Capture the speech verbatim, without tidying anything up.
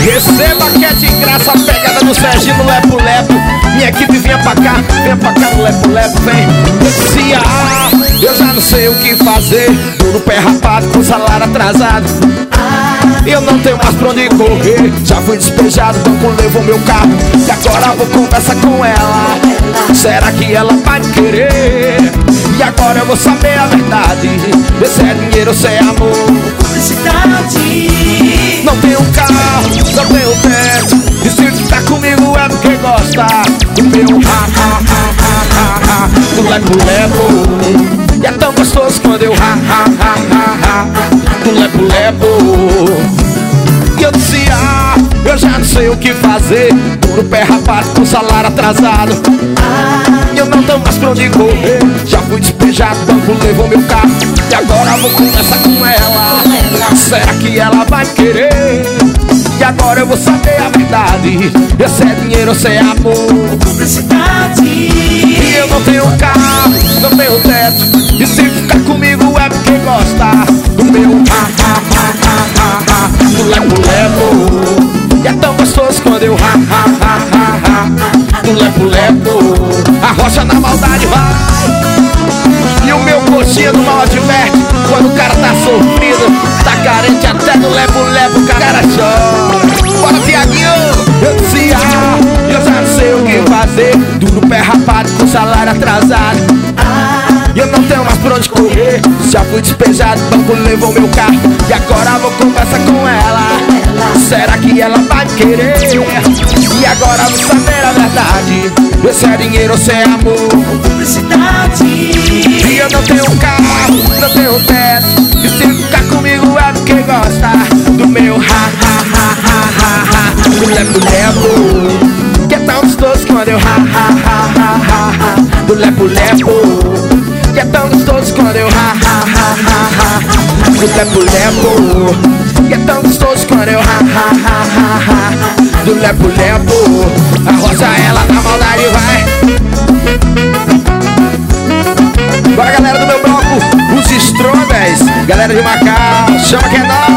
Receba que é de graça, pegada no Serginho no Lepo Lepo. Minha equipe vinha pra cá, vinha pra cá no Lepo Lepo, vem. Eu dizia, ah, eu já não sei o que fazer. Tô no pé rapado, com salário atrasado. Eu não tenho mais pra onde correr. Já fui despejado, o banco levou meu carro. E agora vou conversar com ela. Será que ela vai me querer? E agora eu vou saber a verdade. Esse é dinheiro, esse é amor. Publicidade. Não tenho carro, não tenho teto. E se ficar comigo é porque gosta do meu ha ha ha ha ha ha, do lepo lepo. E é tão gostoso quando eu ha ha ha ha ha, do lepo lepo. E eu dizia, ah, eu já não sei o que fazer. Tô no pé rapado, com salário atrasado. E eu não tenho mais pra onde correr. Já fui despejado, o banco levou meu carro. E agora vou conversar com ela. Será que ela vai me querer? E agora eu vou saber a verdade. Esse é dinheiro, esse é amor. Publicidade. E eu não tenho carro, não tenho teto. E se ficar comigo é porque gosta do meu ha ha ha ha ha ha, do lepo lepo. E é tão gostoso quando eu ha ha ha ha ha, do lepo lepo. A rocha na maldade vai. E o meu coxinha do mal adverte. Quando o cara tá sofrido, tá carente até no lepo-lepo, o cara chora. Bora, Tiaguinho! Eu dizia, ah, eu já não sei o que fazer. Duro pé rapado, com salário atrasado. E eu não tenho mais por onde correr. Já fui despejado, o banco levou meu carro. E agora vou conversar com ela. Será que ela vai me querer? E agora vou saber a verdade. Esse é dinheiro, esse é amor. Publicidade. E eu não tenho carro, não tenho teto. E se ficar comigo é porque gosta do meu ha ha ha ha ha ha, do lepo lepo. Que é tão gostoso quando eu ha ha ha ha ha ha, do lepo lepo. Que é tão gostoso quando eu ha ha ha ha ha, do lepo lepo. Que é tão gostoso quando eu ha ha ha ha ha, do lepo lepo. A roça ela na maldade vai. Bora, galera do meu bloco, os Strondas, galera de Macau, chama que é nóis.